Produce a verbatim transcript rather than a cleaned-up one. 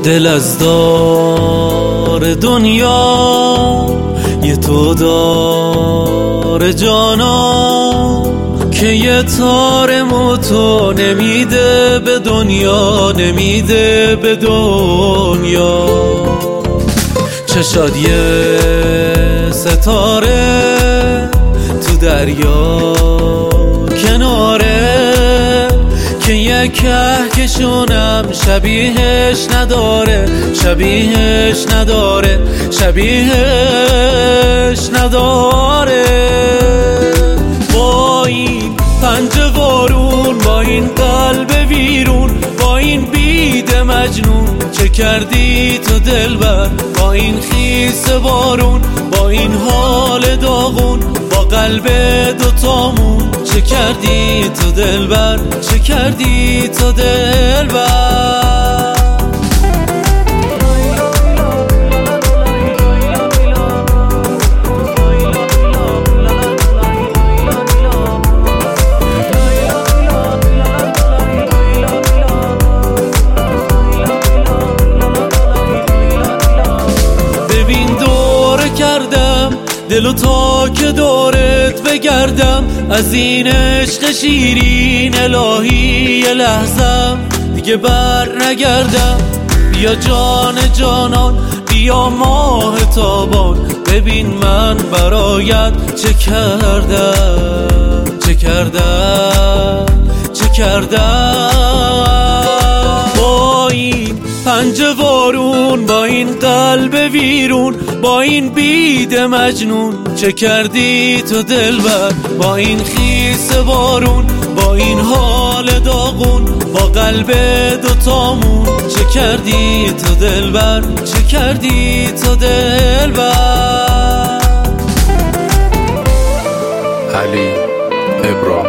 دل از دار دنیا یه تو دار جانا که یه تار موتو نمیده به دنیا، نمیده به دنیا. چشاد یه ستاره تو دریا کناره که یه کهکشونم شبیهش نداره، شبیهش نداره، شبیهش نداره. با این پنجه وارون، با این قلب ویرون، با این بید مجنون چه کردی تو دلبر؟ با این خیس بارون، با این حال داغون، با قلب دوتامون چه کردی تو دلبر؟ چه کردی تو دلبر؟ ببین دور کردم دلو تا که دورت بگردم، از این عشق شیرین الهی یه لحظم دیگه بر نگردم. بیا جان جانان، بیا ماه تابان، ببین من برایت چه کردم، چه کردم، چه کردم. با این پنجه وارون، با این قلب ویرون، با این بید مجنون چه کردی تو دلبر؟ با این خیس بارون، با این حال داغون، با قلب دوتامون چه کردی تو دلبر؟ چه کردی تو دلبر؟ علی ابراهیم